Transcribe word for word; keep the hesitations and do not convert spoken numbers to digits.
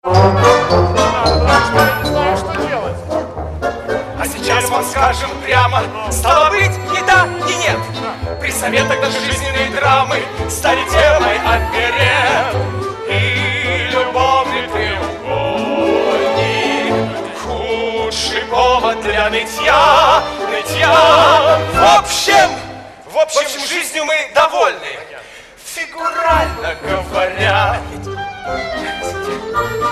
А сейчас вам скажем прямо, стало быть и да, и нет. При советах даже жизненные драмы стали темой оперет. И любовный треугольник худший повод для нытья, нытья. В общем, в общем, жизнью мы довольны, фигурально говоря.